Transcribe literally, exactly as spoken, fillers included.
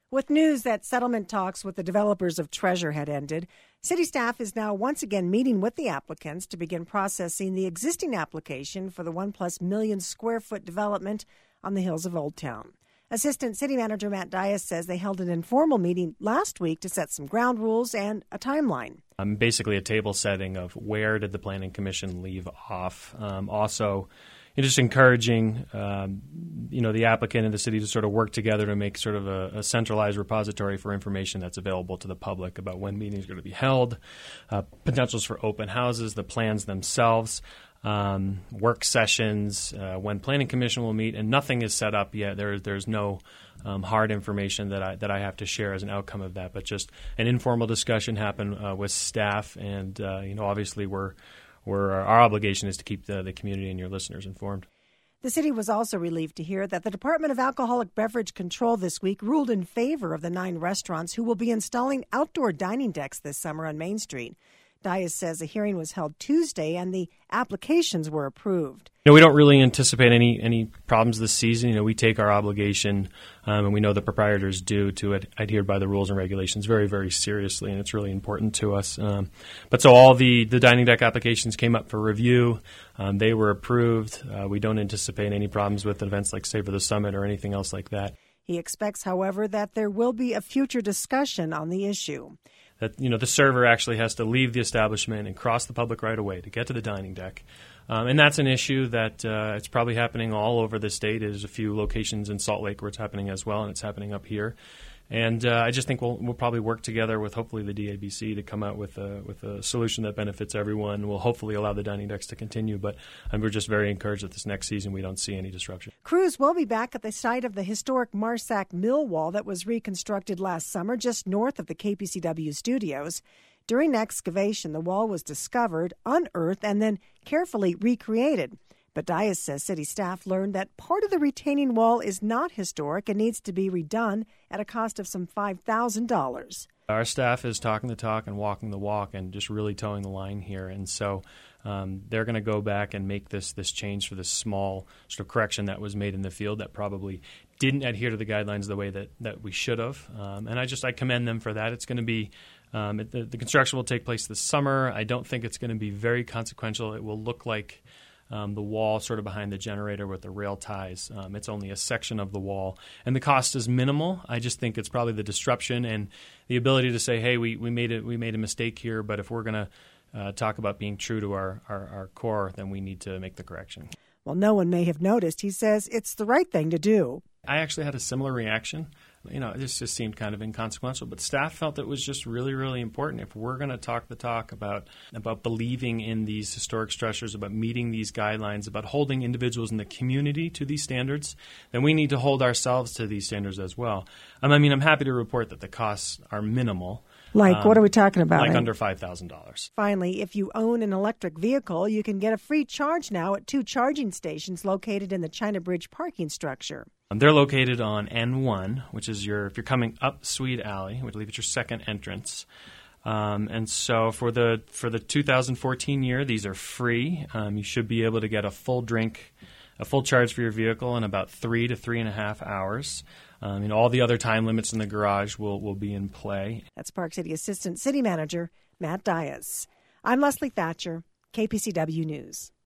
With news that settlement talks with the developers of Treasure had ended, city staff is now once again meeting with the applicants to begin processing the existing application for the one-plus million square foot development on the hills of Old Town. Assistant City Manager Matt Dias says they held an informal meeting last week to set some ground rules and a timeline. Um, basically a table setting of where did the Planning Commission leave off. Um, also, just encouraging, um, you know, the applicant and the city to sort of work together to make sort of a, a centralized repository for information that's available to the public about when meetings are going to be held, uh, potentials for open houses, the plans themselves, um, work sessions, uh, when Planning Commission will meet, and nothing is set up yet. There, there's no um, hard information that I that I have to share as an outcome of that, but just an informal discussion happened uh, with staff, and uh, you know, obviously we're. Where our obligation is to keep the, the community and your listeners informed. The city was also relieved to hear that the Department of Alcoholic Beverage Control this week ruled in favor of the nine restaurants who will be installing outdoor dining decks this summer on Main Street. Dias says a hearing was held Tuesday and the applications were approved. You know, we don't really anticipate any any problems this season. You know, we take our obligation, um, and we know the proprietors do, to ad- adhere by the rules and regulations very, very seriously, and it's really important to us. Um, but so all the, the dining deck applications came up for review. Um, they were approved. Uh, we don't anticipate any problems with events like Savor the Summit or anything else like that. He expects, however, that there will be a future discussion on the issue. That, you know, the server actually has to leave the establishment and cross the public right of way to get to the dining deck. Um, and that's an issue that uh, it's probably happening all over the state. There's a few locations in Salt Lake where it's happening as well, and it's happening up here. And uh, I just think we'll we'll probably work together with hopefully the D A B C to come out with a with a solution that benefits everyone. We'll hopefully allow the dining decks to continue, but um, we're just very encouraged that this next season we don't see any disruption. Crews will be back at the site of the historic Marsack Mill Wall that was reconstructed last summer just north of the K P C W studios. During excavation, the wall was discovered, unearthed, and then carefully recreated. But Dias says city staff learned that part of the retaining wall is not historic and needs to be redone at a cost of some five thousand dollars. Our staff is talking the talk and walking the walk and just really towing the line here. And so um, they're going to go back and make this this change for this small sort of correction that was made in the field that probably didn't adhere to the guidelines the way that, that we should have. Um, and I just I commend them for that. It's going to be um, it, the, the construction will take place this summer. I don't think it's going to be very consequential. It will look like Um, the wall sort of behind the generator with the rail ties. Um, it's only a section of the wall. And the cost is minimal. I just think it's probably the disruption and the ability to say, hey, we, we made it, we made a mistake here, but if we're going to uh, talk about being true to our, our, our core, then we need to make the correction. Well, no one may have noticed. He says it's the right thing to do. I actually had a similar reaction. You know, this just seemed kind of inconsequential, but staff felt it was just really, really important. If we're going to talk the talk about about believing in these historic structures, about meeting these guidelines, about holding individuals in the community to these standards, then we need to hold ourselves to these standards as well. Um, I mean, I'm happy to report that the costs are minimal. Like, um, what are we talking about? Like eh? under five thousand dollars. Finally, if you own an electric vehicle, you can get a free charge now at two charging stations located in the China Bridge parking structure. Um, they're located on N one, which is your, if you're coming up Swede Alley, which I believe it's your second entrance. Um, and so for the for the two thousand fourteen year, these are free. Um, you should be able to get a full drink, a full charge for your vehicle in about three to three and a half hours. Um, you know, all the other time limits in the garage will, will be in play. That's Park City Assistant City Manager Matt Dias. I'm Leslie Thatcher, K P C W News.